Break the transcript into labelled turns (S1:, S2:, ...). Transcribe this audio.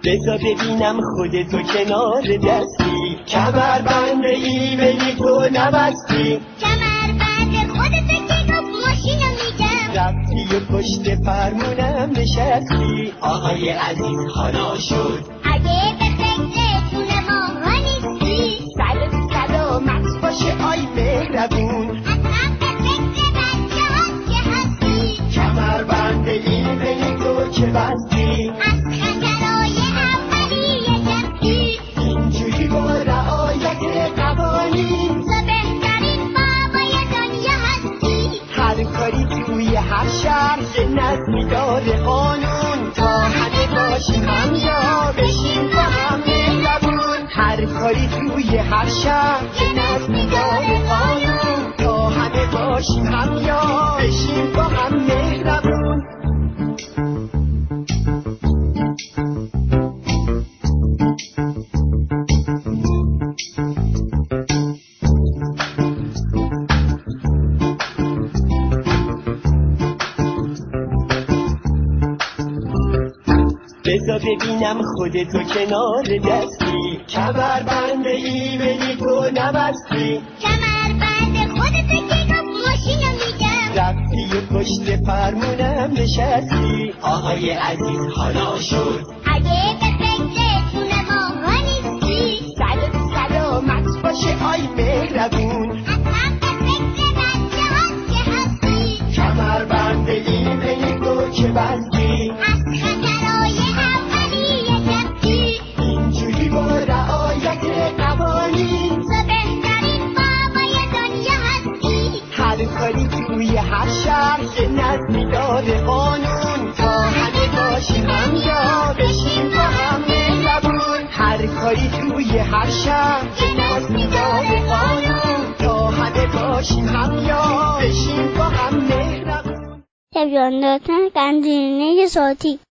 S1: بذار ببینم خودتو کنار دستی، کمر بنده ایمنی تو نبستی،
S2: کمر بند خودتو که گفت ماشینم میگم،
S1: رفتی و پشت فرمونم نشستی. آقای عزیز حالا شد
S2: اگه به فکرتون ماها نیستی،
S1: سرت سلامت باشه آی مهربون،
S2: حتما به فکر بچه هات که هستی،
S1: کمر بنده ایمنی تو که بستی،
S2: از خطرهای اولیه جفتی،
S1: اینجوری با رعایت قوانین
S2: تو بهترین بابای دنیا هستی،
S1: هر کاری توی هر شهر یه نظمی داره قانون، تا همه باشیم هم یا بشیم با هم مهربون. هر کاری توی هر شهر یه نظمی داره قانون، تا همه باشیم هم یا بشیم با هم مهربون. بذار ببینم خودتو کنار دستی، کمر بنده ایمنی تو نبستی،
S2: کمر بند خودتو که گفت ماشینم میگم،
S1: رفتی و پشت فرمونم نشستی. آقای عزیز حالا شد
S2: اگه به فکرتون ماها نیستی،
S1: سرت سلامت باشه آی مهربون،
S2: حتما به فکر بچه هات که هستی،
S1: کمر بنده ایمنی تو که بستی،
S2: از خطرهای اولیه جفتی،
S1: اینجوری با رعایت قوانین
S2: تو بهترین بابای دنیا هستی،
S1: هر کاری توی هر شهر یه نظمی داره قانون، تا همه باشیم هم یا بشیم با هم مهربون. هر کاری توی هر شهر یه نظمی داره قانون، تا همه باشیم هم یا بشیم با هم مهربون.
S3: تلویزیون دادن قندیلینه صوتی